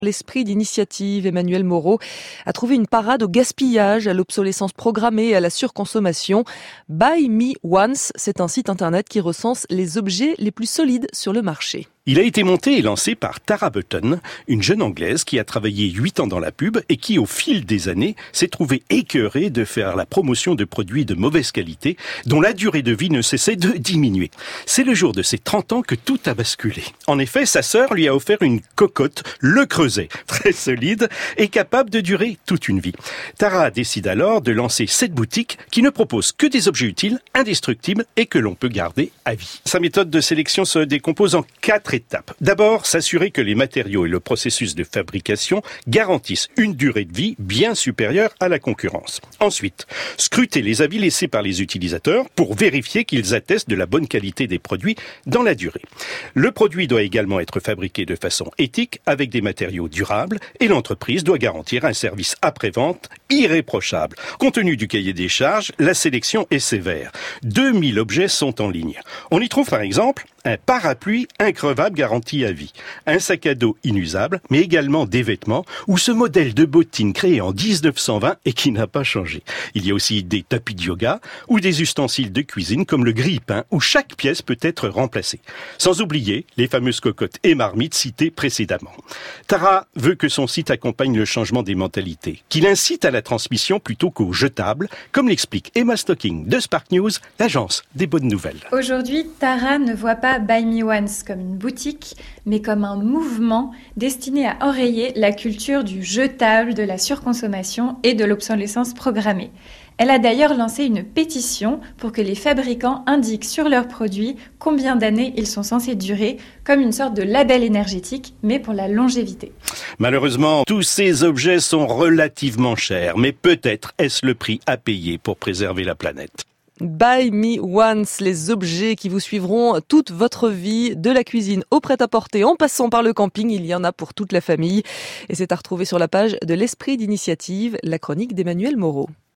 L'esprit d'initiative, Emmanuel Moreau, a trouvé une parade au gaspillage, à l'obsolescence programmée et à la surconsommation. Buy Me Once, c'est un site internet qui recense les objets les plus solides sur le marché. Il a été monté et lancé par Tara Button, une jeune Anglaise qui a travaillé 8 ans dans la pub et qui, au fil des années, s'est trouvée écœurée de faire la promotion de produits de mauvaise qualité dont la durée de vie ne cessait de diminuer. C'est le jour de ses 30 ans que tout a basculé. En effet, sa sœur lui a offert une cocotte, le Creuset, très solide et capable de durer toute une vie. Tara décide alors de lancer cette boutique qui ne propose que des objets utiles, indestructibles et que l'on peut garder à vie. Sa méthode de sélection se décompose en 4 étapes. D'abord, s'assurer que les matériaux et le processus de fabrication garantissent une durée de vie bien supérieure à la concurrence. Ensuite, scruter les avis laissés par les utilisateurs pour vérifier qu'ils attestent de la bonne qualité des produits dans la durée. Le produit doit également être fabriqué de façon éthique avec des matériaux durables et l'entreprise doit garantir un service après-vente irréprochable. Compte tenu du cahier des charges, la sélection est sévère. 2000 objets sont en ligne. On y trouve par exemple un parapluie increvable garanti à vie, un sac à dos inusable, mais également des vêtements ou ce modèle de bottine créé en 1920 et qui n'a pas changé. Il y a aussi des tapis de yoga ou des ustensiles de cuisine comme le grille-pain où chaque pièce peut être remplacée. Sans oublier les fameuses cocottes et marmites citées précédemment. Tara veut que son site accompagne le changement des mentalités, qu'il incite à la transmission plutôt qu'au jetable, comme l'explique Emma Stocking de Spark News, l'agence des bonnes nouvelles. Aujourd'hui, Tara ne voit pas Buy Me Once comme une boutique, mais comme un mouvement destiné à enrayer la culture du jetable, de la surconsommation et de l'obsolescence programmée. Elle a d'ailleurs lancé une pétition pour que les fabricants indiquent sur leurs produits combien d'années ils sont censés durer, comme une sorte de label énergétique, mais pour la longévité. Malheureusement, tous ces objets sont relativement chers, mais peut-être est-ce le prix à payer pour préserver la planète. Buy Me Once, les objets qui vous suivront toute votre vie, de la cuisine au prêt-à-porter en passant par le camping, il y en a pour toute la famille. Et c'est à retrouver sur la page de l'Esprit d'initiative, la chronique d'Emmanuel Moreau.